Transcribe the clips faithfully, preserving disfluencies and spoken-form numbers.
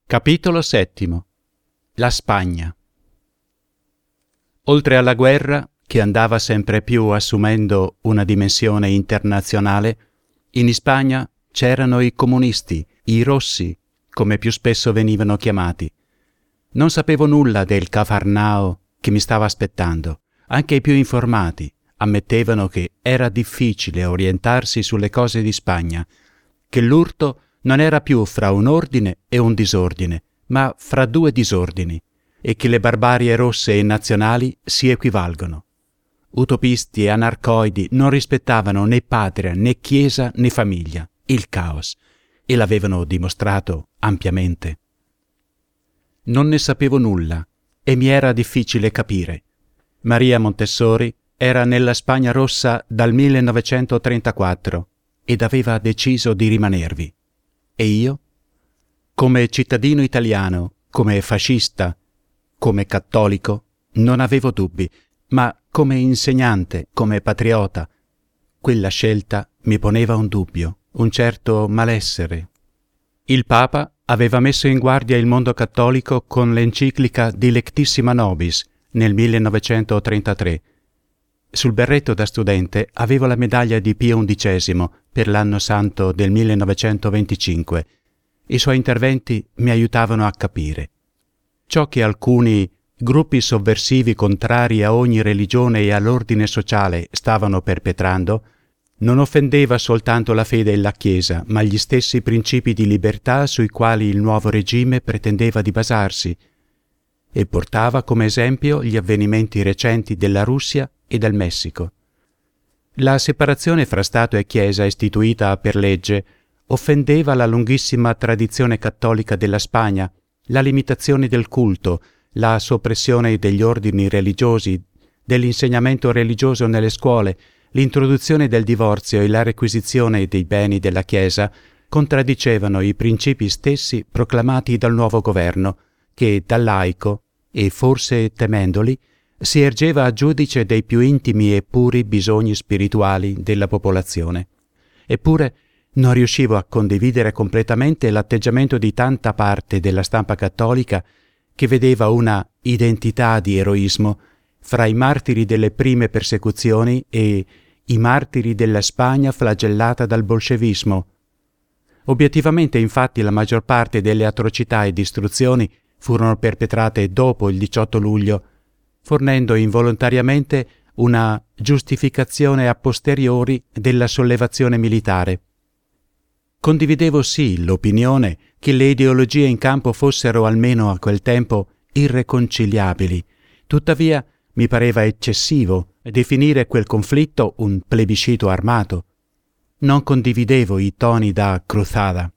Capitolo settimo. La Spagna. Oltre alla guerra, che andava sempre più assumendo una dimensione internazionale, in Spagna c'erano i comunisti, i rossi, come più spesso venivano chiamati. Non sapevo nulla del Cafarnao che mi stava aspettando. Anche i più informati ammettevano che era difficile orientarsi sulle cose di Spagna, che l'urto non era più fra un ordine e un disordine, ma fra due disordini, e che le barbarie rosse e nazionali si equivalgono. Utopisti e anarcoidi non rispettavano né patria, né chiesa, né famiglia, il caos, e l'avevano dimostrato ampiamente. Non ne sapevo nulla e mi era difficile capire. Maria Montessori era nella Spagna rossa dal millenovecentotrentaquattro ed aveva deciso di rimanervi. E io? Come cittadino italiano, come fascista, come cattolico, non avevo dubbi, ma come insegnante, come patriota, quella scelta mi poneva un dubbio, un certo malessere. Il Papa aveva messo in guardia il mondo cattolico con l'enciclica Dilectissima Nobis nel millenovecentotrentatré. Sul berretto da studente avevo la medaglia di Pio undicesimo per l'anno santo del millenovecentoventicinque. I suoi interventi mi aiutavano a capire. Ciò che alcuni gruppi sovversivi contrari a ogni religione e all'ordine sociale stavano perpetrando non offendeva soltanto la fede e la Chiesa, ma gli stessi principi di libertà sui quali il nuovo regime pretendeva di basarsi, e portava come esempio gli avvenimenti recenti della Russia e del Messico. La separazione fra Stato e Chiesa istituita per legge offendeva la lunghissima tradizione cattolica della Spagna, la limitazione del culto, la soppressione degli ordini religiosi, dell'insegnamento religioso nelle scuole, l'introduzione del divorzio e la requisizione dei beni della Chiesa contraddicevano i principi stessi proclamati dal nuovo governo, che da laico, e forse temendoli, si ergeva a giudice dei più intimi e puri bisogni spirituali della popolazione. Eppure non riuscivo a condividere completamente l'atteggiamento di tanta parte della stampa cattolica che vedeva una identità di eroismo fra i martiri delle prime persecuzioni e i martiri della Spagna flagellata dal bolscevismo. Obiettivamente, infatti, la maggior parte delle atrocità e distruzioni furono perpetrate dopo il diciotto luglio, fornendo involontariamente una giustificazione a posteriori della sollevazione militare. Condividevo sì l'opinione che le ideologie in campo fossero almeno a quel tempo irreconciliabili, tuttavia mi pareva eccessivo definire quel conflitto un plebiscito armato. Non condividevo i toni da cruzada.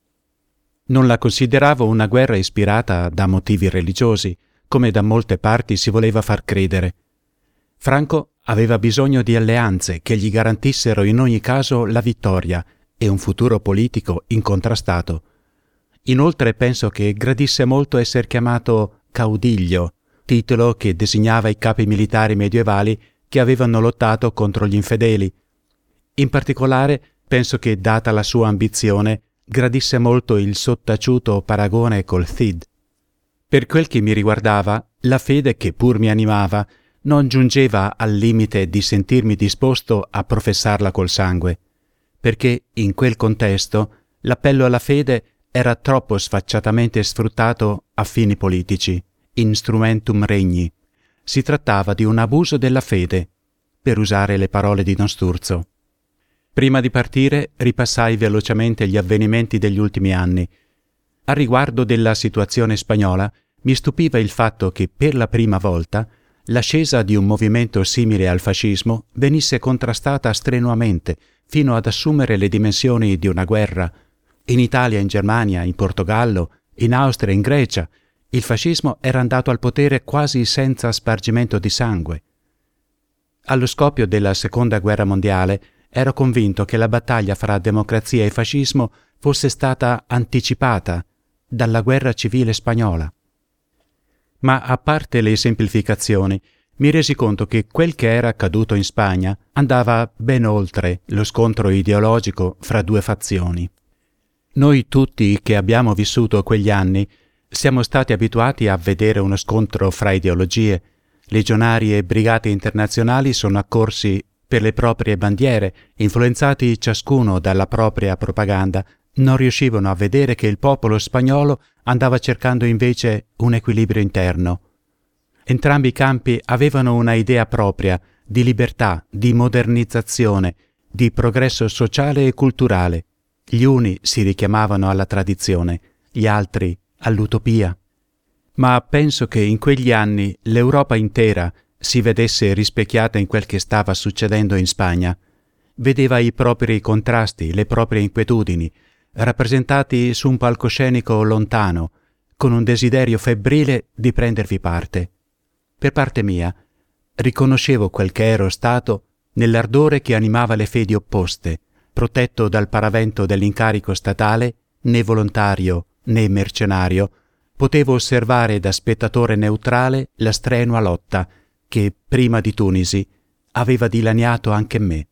Non la consideravo una guerra ispirata da motivi religiosi, come da molte parti si voleva far credere. Franco aveva bisogno di alleanze che gli garantissero in ogni caso la vittoria e un futuro politico incontrastato. Inoltre penso che gradisse molto essere chiamato caudiglio, titolo che designava i capi militari medievali che avevano lottato contro gli infedeli. In particolare penso che, data la sua ambizione, gradisse molto il sottaciuto paragone col Cid. Per quel che mi riguardava, la fede che pur mi animava non giungeva al limite di sentirmi disposto a professarla col sangue, perché in quel contesto l'appello alla fede era troppo sfacciatamente sfruttato a fini politici, instrumentum regni. Si trattava di un abuso della fede, per usare le parole di Don Sturzo. Prima di partire ripassai velocemente gli avvenimenti degli ultimi anni. A riguardo della situazione spagnola, mi stupiva il fatto che per la prima volta l'ascesa di un movimento simile al fascismo venisse contrastata strenuamente fino ad assumere le dimensioni di una guerra. In Italia, in Germania, in Portogallo, in Austria, in Grecia, il fascismo era andato al potere quasi senza spargimento di sangue. Allo scoppio della Seconda Guerra Mondiale ero convinto che la battaglia fra democrazia e fascismo fosse stata anticipata dalla guerra civile spagnola. Ma a parte le semplificazioni, mi resi conto che quel che era accaduto in Spagna andava ben oltre lo scontro ideologico fra due fazioni. Noi tutti che abbiamo vissuto quegli anni Siamo stati abituati a vedere uno scontro fra ideologie. Legionari e brigate internazionali sono accorsi per le proprie bandiere, influenzati ciascuno dalla propria propaganda. Non riuscivano a vedere che il popolo spagnolo andava cercando invece un equilibrio interno. Entrambi i campi avevano una idea propria di libertà, di modernizzazione, di progresso sociale e culturale. Gli uni si richiamavano alla tradizione, gli altri all'utopia. Ma penso che in quegli anni l'Europa intera si vedesse rispecchiata in quel che stava succedendo in Spagna. Vedeva i propri contrasti, le proprie inquietudini, rappresentati su un palcoscenico lontano, con un desiderio febbrile di prendervi parte. Per parte mia, riconoscevo quel che ero stato nell'ardore che animava le fedi opposte, protetto dal paravento dell'incarico statale, né volontario né mercenario, potevo osservare da spettatore neutrale la strenua lotta che, prima di Tunisi, aveva dilaniato anche me.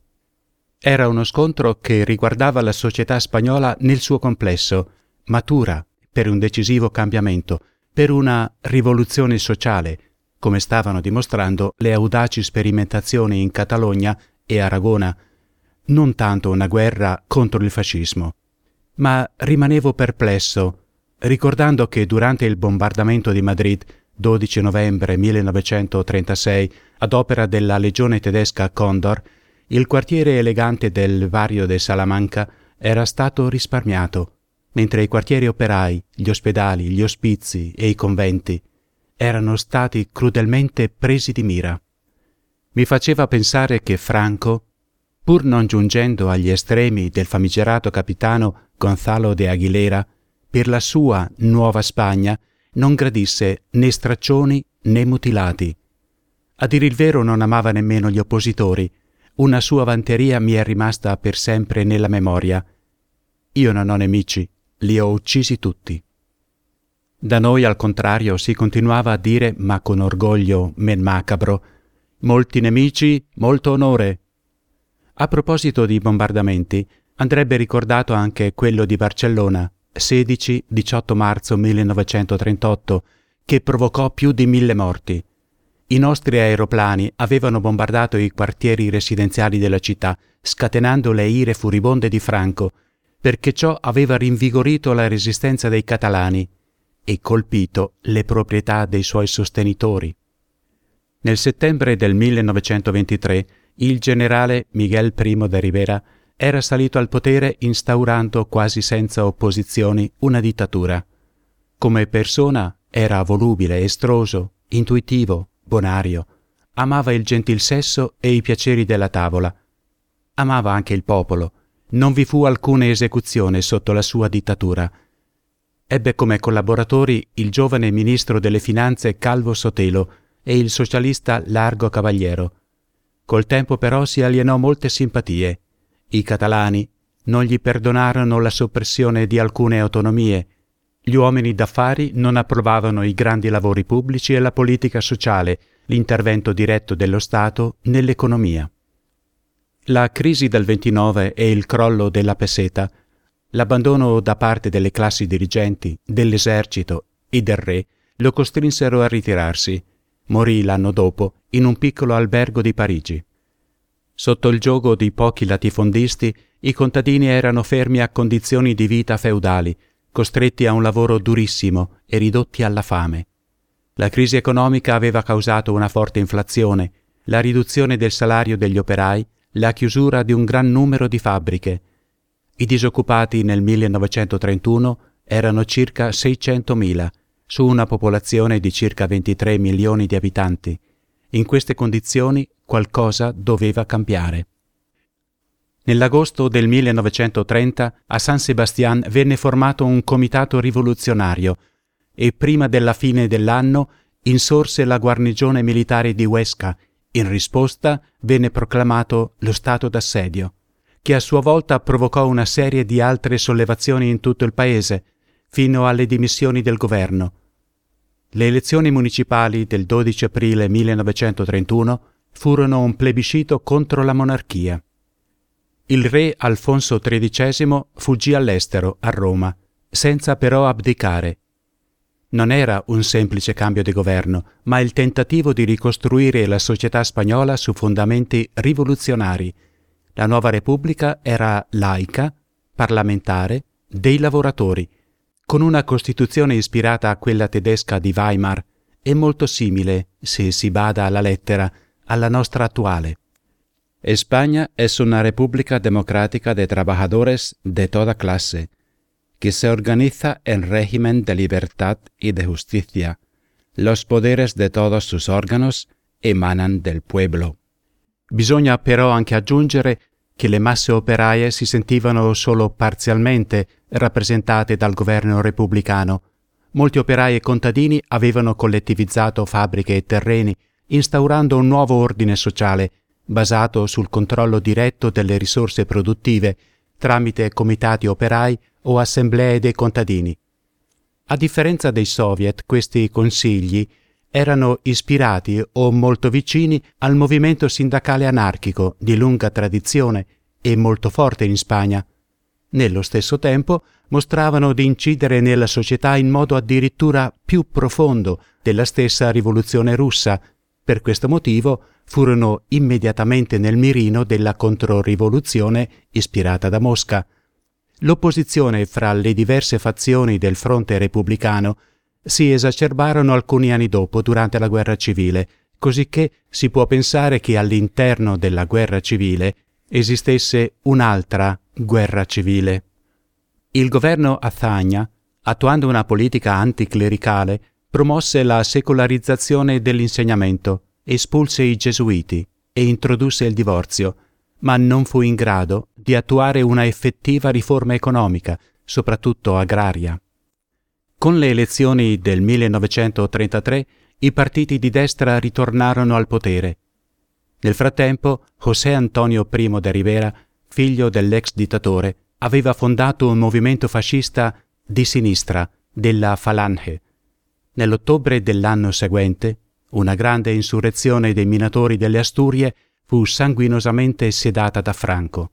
Era uno scontro che riguardava la società spagnola nel suo complesso, matura per un decisivo cambiamento, per una rivoluzione sociale, come stavano dimostrando le audaci sperimentazioni in Catalogna e Aragona, non tanto una guerra contro il fascismo. Ma rimanevo perplesso, ricordando che durante il bombardamento di Madrid, dodici novembre millenovecentotrentasei, ad opera della legione tedesca Condor, il quartiere elegante del Barrio de Salamanca era stato risparmiato, mentre i quartieri operai, gli ospedali, gli ospizi e i conventi erano stati crudelmente presi di mira. Mi faceva pensare che Franco, pur non giungendo agli estremi del famigerato capitano Gonzalo de Aguilera, per la sua Nuova Spagna non gradisse né straccioni né mutilati. A dir il vero non amava nemmeno gli oppositori. Una sua vanteria mi è rimasta per sempre nella memoria. Io non ho nemici, li ho uccisi tutti. Da noi, al contrario, si continuava a dire, ma con orgoglio men macabro, molti nemici, molto onore. A proposito di bombardamenti, andrebbe ricordato anche quello di Barcellona, sedici diciotto marzo millenovecentotrentotto, che provocò più di mille morti. I nostri aeroplani avevano bombardato i quartieri residenziali della città, scatenando le ire furibonde di Franco, perché ciò aveva rinvigorito la resistenza dei catalani e colpito le proprietà dei suoi sostenitori. Nel settembre del millenovecentoventitré, il generale Miguel Primo de Rivera era salito al potere instaurando quasi senza opposizioni una dittatura. Come persona era volubile, estroso, intuitivo, bonario. Amava il gentil sesso e i piaceri della tavola. Amava anche il popolo. Non vi fu alcuna esecuzione sotto la sua dittatura. Ebbe come collaboratori il giovane ministro delle finanze Calvo Sotelo e il socialista Largo Cavaliero. Col tempo però si alienò molte simpatie. I catalani non gli perdonarono la soppressione di alcune autonomie. Gli uomini d'affari non approvavano i grandi lavori pubblici e la politica sociale, l'intervento diretto dello Stato nell'economia. La crisi del ventinove e il crollo della peseta, l'abbandono da parte delle classi dirigenti, dell'esercito e del re lo costrinsero a ritirarsi. Morì l'anno dopo in un piccolo albergo di Parigi. Sotto il giogo di pochi latifondisti, i contadini erano fermi a condizioni di vita feudali, costretti a un lavoro durissimo e ridotti alla fame. La crisi economica aveva causato una forte inflazione, la riduzione del salario degli operai, la chiusura di un gran numero di fabbriche. I disoccupati nel millenovecentotrentuno erano circa seicentomila, su una popolazione di circa ventitré milioni di abitanti. In queste condizioni qualcosa doveva cambiare. Nell'agosto del millenovecentotrenta a San Sebastián venne formato un comitato rivoluzionario e prima della fine dell'anno insorse la guarnigione militare di Huesca. In risposta venne proclamato lo stato d'assedio, che a sua volta provocò una serie di altre sollevazioni in tutto il paese, fino alle dimissioni del governo. Le elezioni municipali del dodici aprile millenovecentotrentuno furono un plebiscito contro la monarchia. Il re Alfonso tredicesimo fuggì all'estero, a Roma, senza però abdicare. Non era un semplice cambio di governo, ma il tentativo di ricostruire la società spagnola su fondamenti rivoluzionari. La nuova Repubblica era laica, parlamentare, dei lavoratori, con una Costituzione ispirata a quella tedesca di Weimar e molto simile, se si bada alla lettera, alla nostra attuale. España es una república democrática de trabajadores de toda clase, que se organiza en régimen de libertad y de justicia. Los poderes de todos sus órganos emanan del pueblo. Bisogna però anche aggiungere che le masse operaie si sentivano solo parzialmente rappresentate dal governo repubblicano. Molti operai e contadini avevano collettivizzato fabbriche e terreni, instaurando un nuovo ordine sociale basato sul controllo diretto delle risorse produttive tramite comitati operai o assemblee dei contadini. A differenza dei soviet, questi consigli erano ispirati o molto vicini al movimento sindacale anarchico di lunga tradizione e molto forte in Spagna. Nello stesso tempo mostravano di incidere nella società in modo addirittura più profondo della stessa rivoluzione russa. Per questo motivo furono immediatamente nel mirino della controrivoluzione ispirata da Mosca. L'opposizione fra le diverse fazioni del fronte repubblicano si esacerbarono alcuni anni dopo durante la guerra civile, cosicché si può pensare che all'interno della guerra civile esistesse un'altra guerra civile. Il governo Azaña, attuando una politica anticlericale, promosse la secolarizzazione dell'insegnamento, espulse i gesuiti e introdusse il divorzio, ma non fu in grado di attuare una effettiva riforma economica, soprattutto agraria. Con le elezioni del millenovecentotrentatré i partiti di destra ritornarono al potere. Nel frattempo, José Antonio Primo de Rivera, figlio dell'ex dittatore, aveva fondato un movimento fascista di sinistra, della Falange. Nell'ottobre dell'anno seguente, una grande insurrezione dei minatori delle Asturie fu sanguinosamente sedata da Franco.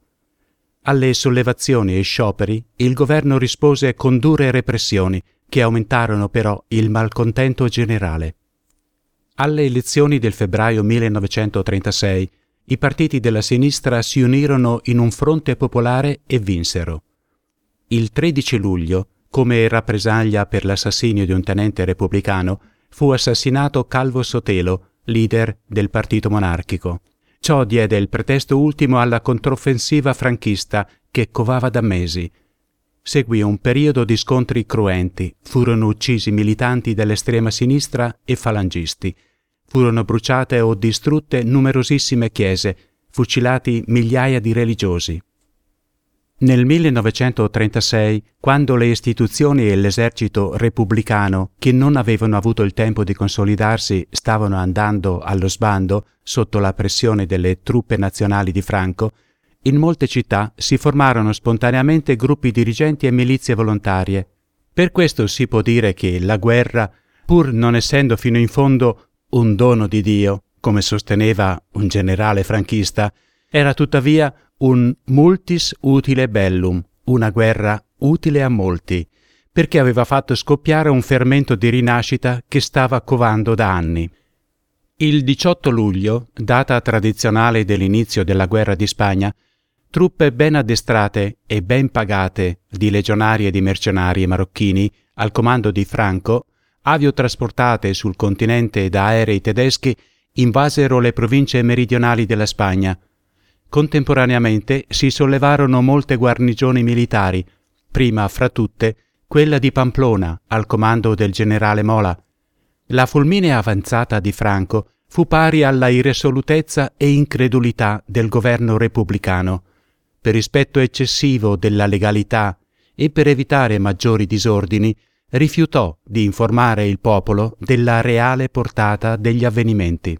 Alle sollevazioni e scioperi il governo rispose con dure repressioni, che aumentarono però il malcontento generale. Alle elezioni del febbraio millenovecentotrentasei i partiti della sinistra si unirono in un fronte popolare e vinsero. Il tredici luglio, come rappresaglia per l'assassinio di un tenente repubblicano, fu assassinato Calvo Sotelo, leader del partito monarchico. Ciò diede il pretesto ultimo alla controffensiva franchista che covava da mesi. Seguì un periodo di scontri cruenti, furono uccisi militanti dell'estrema sinistra e falangisti. Furono bruciate o distrutte numerosissime chiese, fucilati migliaia di religiosi. Nel millenovecentotrentasei, quando le istituzioni e l'esercito repubblicano, che non avevano avuto il tempo di consolidarsi, stavano andando allo sbando sotto la pressione delle truppe nazionali di Franco, in molte città si formarono spontaneamente gruppi dirigenti e milizie volontarie. Per questo si può dire che la guerra, pur non essendo fino in fondo un dono di Dio, come sosteneva un generale franchista, era tuttavia un multis utile bellum, una guerra utile a molti, perché aveva fatto scoppiare un fermento di rinascita che stava covando da anni. Il diciotto luglio, data tradizionale dell'inizio della guerra di Spagna, truppe ben addestrate e ben pagate di legionari e di mercenari marocchini al comando di Franco, aviotrasportate sul continente da aerei tedeschi, invasero le province meridionali della Spagna. Contemporaneamente si sollevarono molte guarnigioni militari, prima fra tutte quella di Pamplona al comando del generale Mola. La fulminea avanzata di Franco fu pari alla irresolutezza e incredulità del governo repubblicano. Per rispetto eccessivo della legalità e per evitare maggiori disordini, rifiutò di informare il popolo della reale portata degli avvenimenti.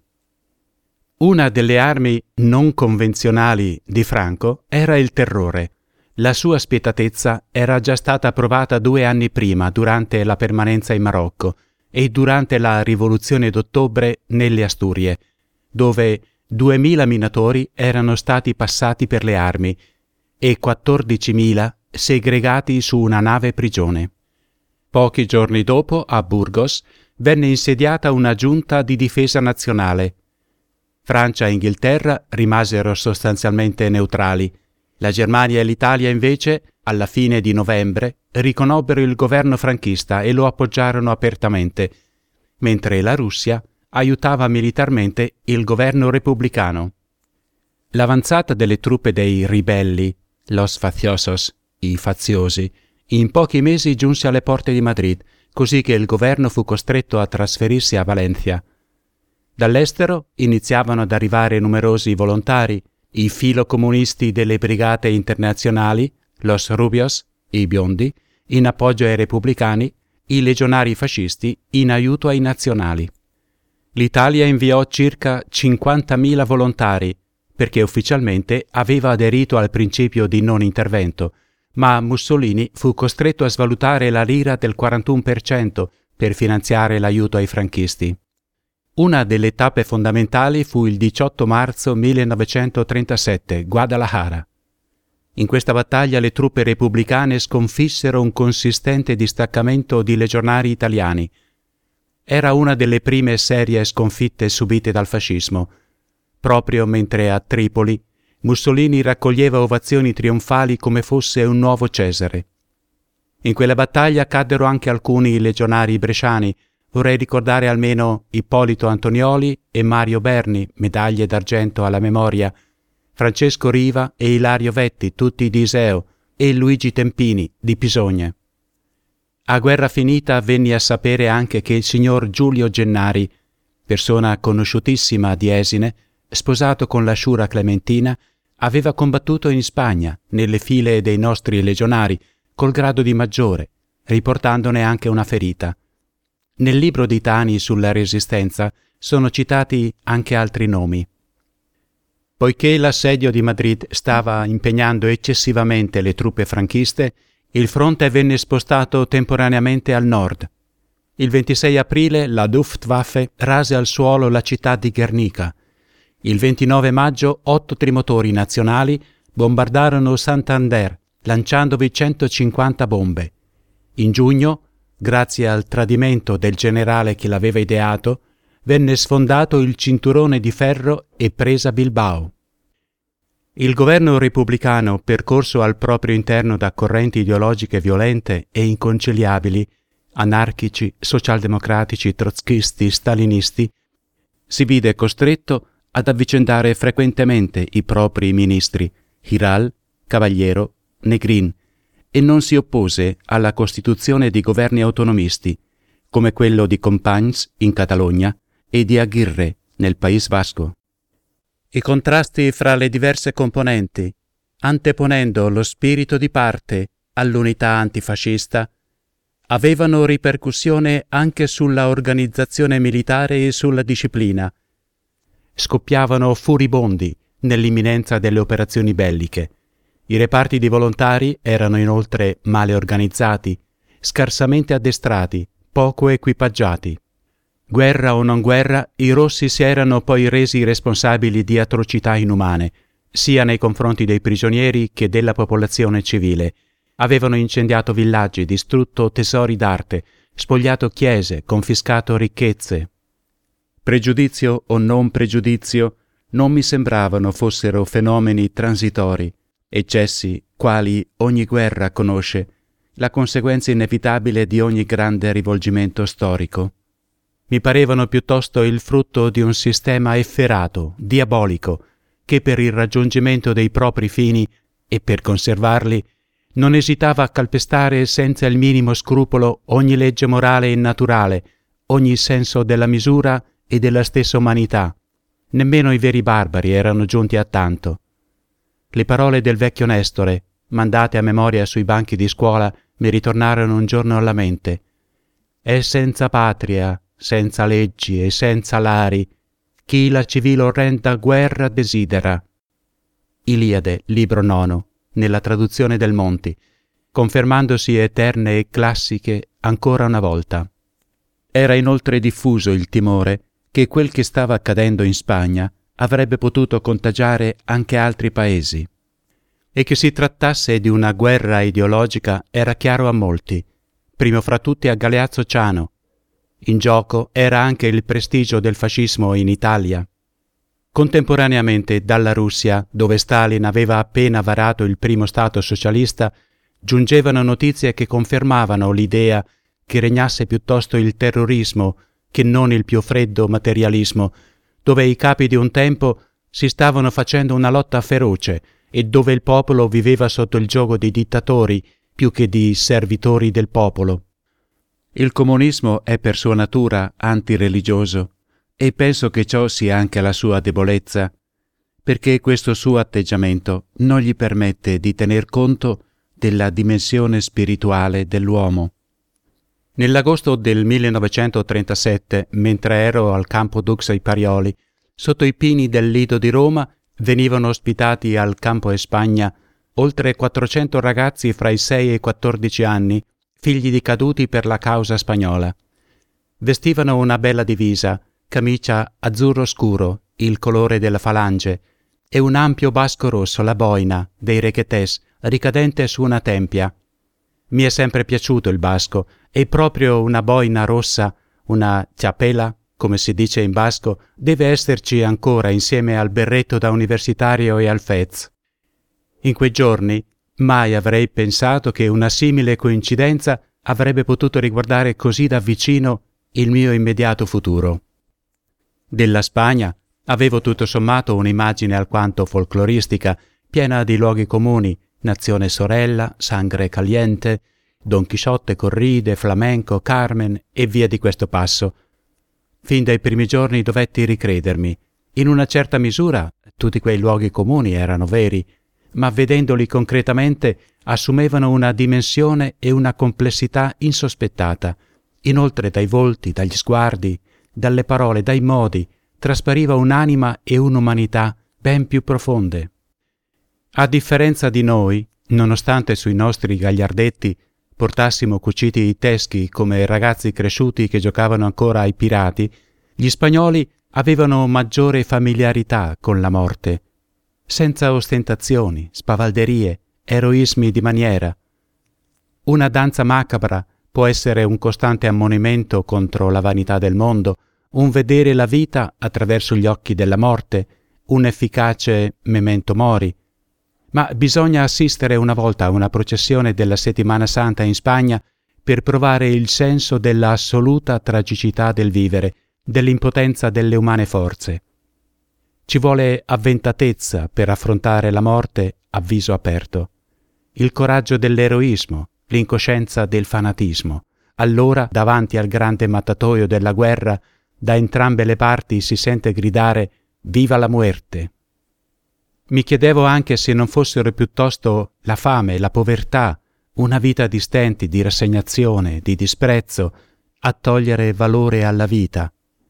Una delle armi non convenzionali di Franco era il terrore. La sua spietatezza era già stata provata due anni prima durante la permanenza in Marocco e durante la rivoluzione d'ottobre nelle Asturie, dove duemila minatori erano stati passati per le armi e quattordicimila segregati su una nave prigione. Pochi giorni dopo, a Burgos, venne insediata una giunta di difesa nazionale. Francia e Inghilterra rimasero sostanzialmente neutrali. La Germania e l'Italia, invece, alla fine di novembre, riconobbero il governo franchista e lo appoggiarono apertamente, mentre la Russia aiutava militarmente il governo repubblicano. L'avanzata delle truppe dei ribelli, los faciosos, i faziosi, in pochi mesi giunse alle porte di Madrid, così che il governo fu costretto a trasferirsi a Valencia. Dall'estero iniziavano ad arrivare numerosi volontari, i filocomunisti delle brigate internazionali, los rubios, i biondi, in appoggio ai repubblicani, i legionari fascisti in aiuto ai nazionali. L'Italia inviò circa cinquantamila volontari, perché ufficialmente aveva aderito al principio di non intervento, ma Mussolini fu costretto a svalutare la lira del quarantuno per cento per finanziare l'aiuto ai franchisti. Una delle tappe fondamentali fu il diciotto marzo millenovecentotrentasette, Guadalajara. In questa battaglia le truppe repubblicane sconfissero un consistente distaccamento di legionari italiani. Era una delle prime serie sconfitte subite dal fascismo, proprio mentre a Tripoli Mussolini raccoglieva ovazioni trionfali come fosse un nuovo Cesare. In quella battaglia caddero anche alcuni legionari bresciani. Vorrei ricordare almeno Ippolito Antonioli e Mario Berni, medaglie d'argento alla memoria, Francesco Riva e Ilario Vetti, tutti di Iseo, e Luigi Tempini, di Pisogne. A guerra finita venni a sapere anche che il signor Giulio Gennari, persona conosciutissima di Esine, sposato con la sciura Clementina, aveva combattuto in Spagna, nelle file dei nostri legionari, col grado di maggiore, riportandone anche una ferita. Nel libro di Tani sulla Resistenza sono citati anche altri nomi. Poiché l'assedio di Madrid stava impegnando eccessivamente le truppe franchiste, il fronte venne spostato temporaneamente al nord. Il ventisei aprile la Luftwaffe rase al suolo la città di Guernica. Il ventinove maggio otto trimotori nazionali bombardarono Santander, lanciandovi centocinquanta bombe. In giugno, grazie al tradimento del generale che l'aveva ideato, venne sfondato il cinturone di ferro e presa Bilbao. Il governo repubblicano, percorso al proprio interno da correnti ideologiche violente e inconciliabili, anarchici, socialdemocratici, trotskisti, stalinisti, si vide costretto ad avvicendare frequentemente i propri ministri, Giral, Cavaliero, Negrin, e non si oppose alla costituzione di governi autonomisti, come quello di Companys in Catalogna e di Aguirre nel País Vasco. I contrasti fra le diverse componenti, anteponendo lo spirito di parte all'unità antifascista, avevano ripercussione anche sulla organizzazione militare e sulla disciplina. Scoppiavano furibondi nell'imminenza delle operazioni belliche. I reparti di volontari erano inoltre male organizzati, scarsamente addestrati, poco equipaggiati. Guerra o non guerra, i rossi si erano poi resi responsabili di atrocità inumane, sia nei confronti dei prigionieri che della popolazione civile. Avevano incendiato villaggi, distrutto tesori d'arte, spogliato chiese, confiscato ricchezze. Pregiudizio o non pregiudizio, non mi sembravano fossero fenomeni transitori, eccessi quali ogni guerra conosce, la conseguenza inevitabile di ogni grande rivolgimento storico. Mi parevano piuttosto il frutto di un sistema efferato, diabolico, che per il raggiungimento dei propri fini e per conservarli non esitava a calpestare senza il minimo scrupolo ogni legge morale e naturale, ogni senso della misura e della stessa umanità. Nemmeno i veri barbari erano giunti a tanto. Le parole del vecchio Nestore, mandate a memoria sui banchi di scuola, mi ritornarono un giorno alla mente. È senza patria, senza leggi e senza lari, chi la civile orrenda guerra desidera. Iliade, libro nono, nella traduzione del Monti, confermandosi eterne e classiche ancora una volta. Era inoltre diffuso il timore che quel che stava accadendo in Spagna avrebbe potuto contagiare anche altri paesi. E che si trattasse di una guerra ideologica era chiaro a molti, primo fra tutti a Galeazzo Ciano. In gioco era anche il prestigio del fascismo in Italia. Contemporaneamente dalla Russia, dove Stalin aveva appena varato il primo Stato socialista, giungevano notizie che confermavano l'idea che regnasse piuttosto il terrorismo che non il più freddo materialismo, dove i capi di un tempo si stavano facendo una lotta feroce e dove il popolo viveva sotto il giogo di dittatori più che di servitori del popolo. Il comunismo è per sua natura antireligioso e penso che ciò sia anche la sua debolezza, perché questo suo atteggiamento non gli permette di tener conto della dimensione spirituale dell'uomo. Nell'agosto del millenovecentotrentasette, mentre ero al campo Dux ai Parioli, sotto i pini del Lido di Roma venivano ospitati al campo Espagna oltre quattrocento ragazzi fra i sei e i quattordici anni, figli di caduti per la causa spagnola. Vestivano una bella divisa, camicia azzurro scuro, il colore della falange, e un ampio basco rosso, la boina, dei requetés, ricadente su una tempia. Mi è sempre piaciuto il basco, e proprio una boina rossa, una chapela, come si dice in basco, deve esserci ancora insieme al berretto da universitario e al fez. In quei giorni mai avrei pensato che una simile coincidenza avrebbe potuto riguardare così da vicino il mio immediato futuro. Della Spagna avevo tutto sommato un'immagine alquanto folcloristica, piena di luoghi comuni, nazione sorella, sangre caliente, Don Chisciotte, corride, flamenco, Carmen e via di questo passo. Fin dai primi giorni dovetti ricredermi. In una certa misura tutti quei luoghi comuni erano veri, ma vedendoli concretamente assumevano una dimensione e una complessità insospettata. Inoltre dai volti, dagli sguardi, dalle parole, dai modi, traspariva un'anima e un'umanità ben più profonde. A differenza di noi, nonostante sui nostri gagliardetti portassimo cuciti i teschi come ragazzi cresciuti che giocavano ancora ai pirati, gli spagnoli avevano maggiore familiarità con la morte, senza ostentazioni, spavalderie, eroismi di maniera. Una danza macabra può essere un costante ammonimento contro la vanità del mondo, un vedere la vita attraverso gli occhi della morte, un efficace memento mori. Ma bisogna assistere una volta a una processione della Settimana Santa in Spagna per provare il senso della assoluta tragicità del vivere, dell'impotenza delle umane forze. Ci vuole avventatezza per affrontare la morte a viso aperto, il coraggio dell'eroismo, l'incoscienza del fanatismo. Allora, davanti al grande mattatoio della guerra, da entrambe le parti si sente gridare «Viva la muerte!». Mi chiedevo anche se non fossero piuttosto la fame, la povertà, una vita di stenti, di rassegnazione, di disprezzo, a togliere valore alla vita.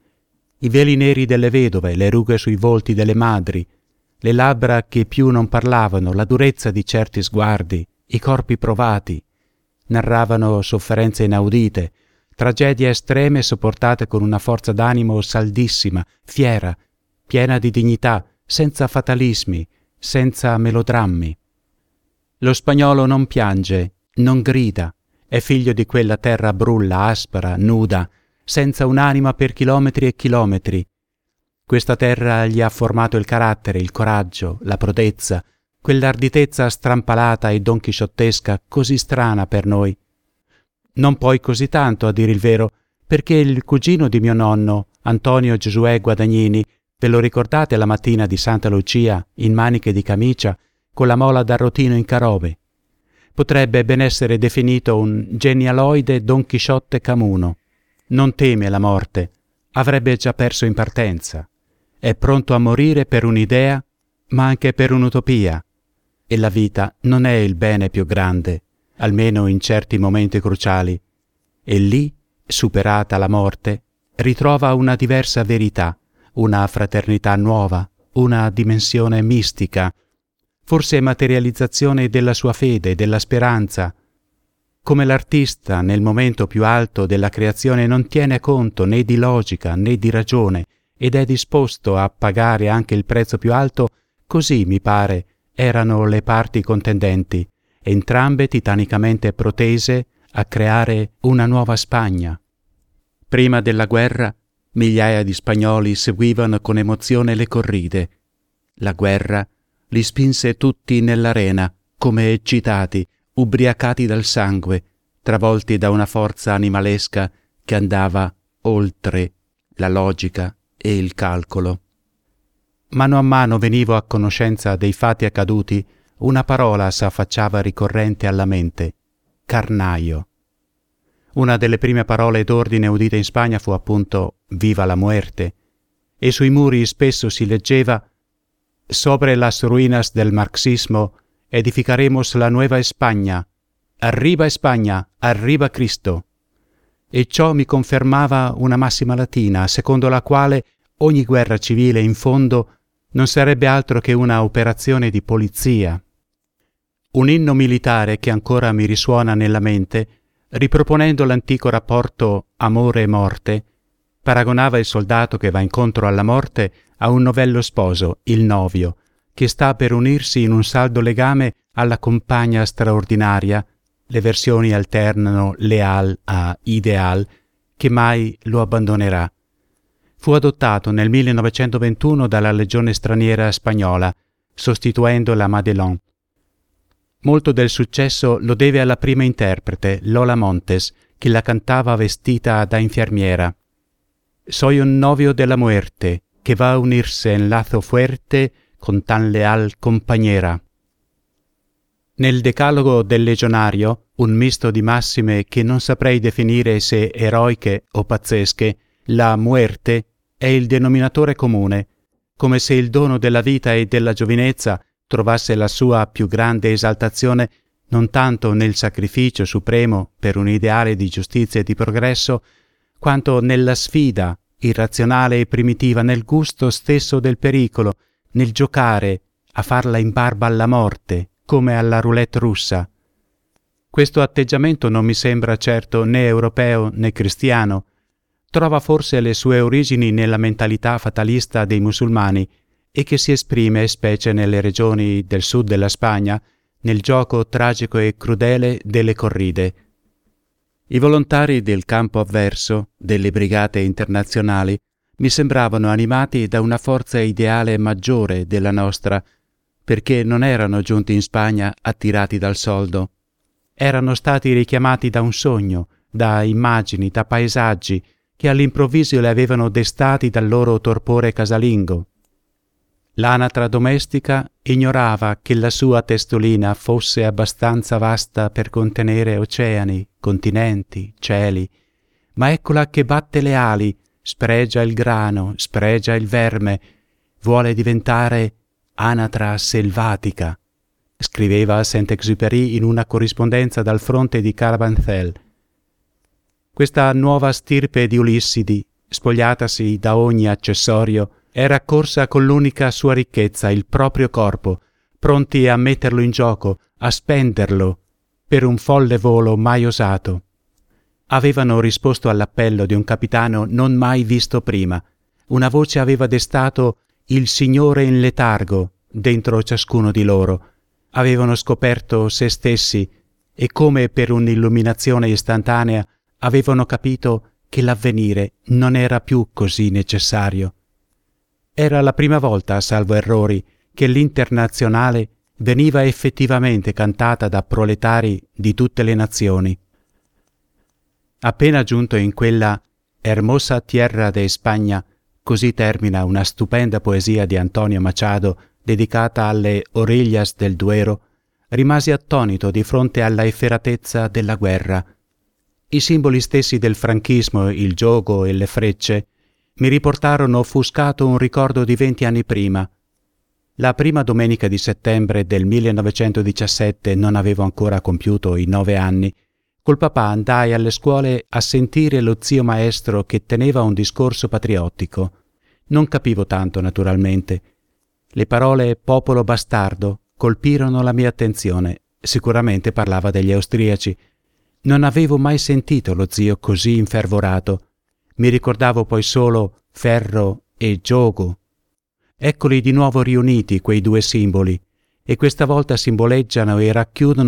I veli neri delle vedove, le rughe sui volti delle madri, le labbra che più non parlavano, la durezza di certi sguardi, i corpi provati, narravano sofferenze inaudite, tragedie estreme sopportate con una forza d'animo saldissima, fiera, piena di dignità, senza fatalismi, senza melodrammi. Lo spagnolo non piange, non grida, è figlio di quella terra brulla, aspra, nuda, senza un'anima per chilometri e chilometri. Questa terra gli ha formato il carattere, il coraggio, la prodezza, quell'arditezza strampalata e donchisciottesca così strana per noi. Non poi così tanto, a dire il vero, perché il cugino di mio nonno, Antonio Giosuè Guadagnini, ve lo ricordate la mattina di Santa Lucia, in maniche di camicia, con la mola d'arrotino in carobe? Potrebbe ben essere definito un genialoide Don Chisciotte Camuno. Non teme la morte, avrebbe già perso in partenza. È pronto a morire per un'idea, ma anche per un'utopia. E la vita non è il bene più grande, almeno in certi momenti cruciali. E lì, superata la morte, ritrova una diversa verità, una fraternità nuova, una dimensione mistica, forse materializzazione della sua fede, della speranza. Come l'artista nel momento più alto della creazione non tiene conto né di logica né di ragione ed è disposto a pagare anche il prezzo più alto, così, mi pare, erano le parti contendenti, entrambe titanicamente protese a creare una nuova Spagna. Prima della guerra, migliaia di spagnoli seguivano con emozione le corride. La guerra li spinse tutti nell'arena, come eccitati, ubriacati dal sangue, travolti da una forza animalesca che andava oltre la logica e il calcolo. Mano a mano venivo a conoscenza dei fatti accaduti, una parola s'affacciava ricorrente alla mente: carnaio. Una delle prime parole d'ordine udite in Spagna fu appunto «Viva la muerte», e sui muri spesso si leggeva «Sobre las ruinas del marxismo edificaremos la nueva España. Arriba España, arriba Cristo». E ciò mi confermava una massima latina, secondo la quale ogni guerra civile in fondo non sarebbe altro che una operazione di polizia. Un inno militare che ancora mi risuona nella mente, riproponendo l'antico rapporto amore e morte, paragonava il soldato che va incontro alla morte a un novello sposo, il novio, che sta per unirsi in un saldo legame alla compagna straordinaria, le versioni alternano leal a ideal, che mai lo abbandonerà. Fu adottato nel millenovecentoventuno dalla Legione straniera spagnola, sostituendo la Madelon. Molto del successo lo deve alla prima interprete, Lola Montes, che la cantava vestita da infermiera. «Soy un novio de la muerte, que va a unirse en lazo fuerte con tan leal compañera». Nel decalogo del legionario, un misto di massime che non saprei definire se eroiche o pazzesche, la muerte è il denominatore comune, come se il dono della vita e della giovinezza trovasse la sua più grande esaltazione non tanto nel sacrificio supremo per un ideale di giustizia e di progresso, quanto nella sfida irrazionale e primitiva, nel gusto stesso del pericolo, nel giocare a farla in barba alla morte, come alla roulette russa. Questo atteggiamento non mi sembra certo né europeo né cristiano. Trova forse le sue origini nella mentalità fatalista dei musulmani e che si esprime, specie nelle regioni del sud della Spagna, nel gioco tragico e crudele delle corride. I volontari del campo avverso, delle brigate internazionali, mi sembravano animati da una forza ideale maggiore della nostra, perché non erano giunti in Spagna attirati dal soldo. Erano stati richiamati da un sogno, da immagini, da paesaggi, che all'improvviso li avevano destati dal loro torpore casalingo. L'anatra domestica ignorava che la sua testolina fosse abbastanza vasta per contenere oceani, continenti, cieli, ma eccola che batte le ali, spregia il grano, spregia il verme, vuole diventare anatra selvatica, scriveva Saint-Exupéry in una corrispondenza dal fronte di Carabanchel. Questa nuova stirpe di Ulissidi, spogliatasi da ogni accessorio, era accorsa con l'unica sua ricchezza, il proprio corpo, pronti a metterlo in gioco, a spenderlo, per un folle volo mai osato. Avevano risposto all'appello di un capitano non mai visto prima. Una voce aveva destato il Signore in letargo dentro ciascuno di loro. Avevano scoperto se stessi e, come per un'illuminazione istantanea, avevano capito che l'avvenire non era più così necessario. Era la prima volta, salvo errori, che l'Internazionale veniva effettivamente cantata da proletari di tutte le nazioni. Appena giunto in quella «Hermosa tierra de España», così termina una stupenda poesia di Antonio Machado dedicata alle Orillas del Duero, rimasi attonito di fronte alla efferatezza della guerra. I simboli stessi del franchismo, il giogo e le frecce, mi riportarono offuscato un ricordo di venti anni prima. La prima domenica di settembre del millenovecentodiciassette non avevo ancora compiuto i nove anni. Col papà andai alle scuole a sentire lo zio maestro che teneva un discorso patriottico. Non capivo tanto, naturalmente. Le parole «popolo bastardo» colpirono la mia attenzione. Sicuramente parlava degli austriaci. Non avevo mai sentito lo zio così infervorato. Mi ricordavo poi solo ferro e giogo. Eccoli di nuovo riuniti quei due simboli, e questa volta simboleggiano e racchiudono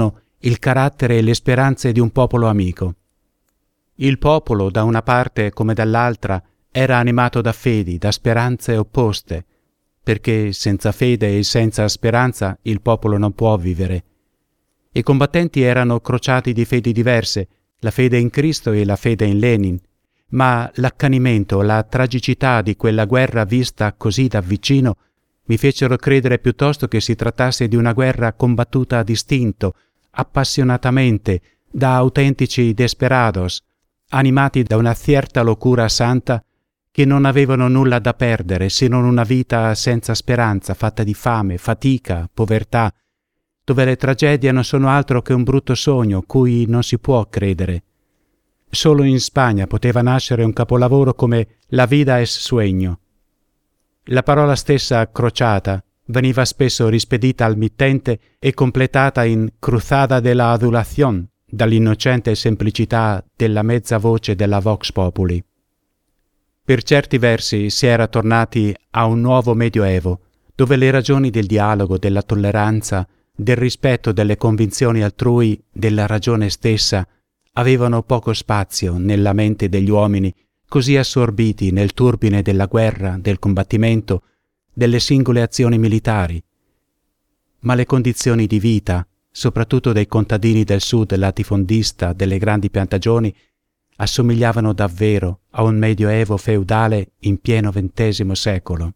il carattere e le speranze di un popolo amico. Il popolo, da una parte come dall'altra, era animato da fedi, da speranze opposte, perché senza fede e senza speranza il popolo non può vivere. I combattenti erano crociati di fedi diverse, la fede in Cristo e la fede in Lenin, ma l'accanimento, la tragicità di quella guerra vista così da vicino mi fecero credere piuttosto che si trattasse di una guerra combattuta a distinto, appassionatamente, da autentici desperados, animati da una cierta locura santa, che non avevano nulla da perdere se non una vita senza speranza, fatta di fame, fatica, povertà, dove le tragedie non sono altro che un brutto sogno cui non si può credere. Solo in Spagna poteva nascere un capolavoro come La vida es sueño. La parola stessa crociata veniva spesso rispedita al mittente e completata in cruzada della adulación dall'innocente semplicità della mezza voce della Vox Populi. Per certi versi si era tornati a un nuovo Medioevo, dove le ragioni del dialogo, della tolleranza, del rispetto delle convinzioni altrui, della ragione stessa, avevano poco spazio nella mente degli uomini, così assorbiti nel turbine della guerra, del combattimento, delle singole azioni militari. Ma le condizioni di vita, soprattutto dei contadini del sud latifondista delle grandi piantagioni, assomigliavano davvero a un medioevo feudale in pieno ventesimo secolo.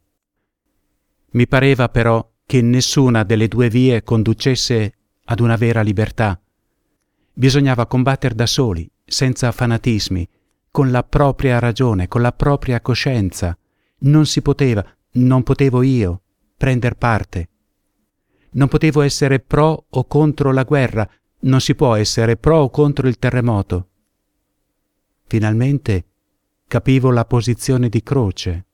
Mi pareva però che nessuna delle due vie conducesse ad una vera libertà. Bisognava combattere da soli, senza fanatismi, con la propria ragione, con la propria coscienza. Non si poteva, non potevo io, prender parte. Non potevo essere pro o contro la guerra, non si può essere pro o contro il terremoto. Finalmente capivo la posizione di croce,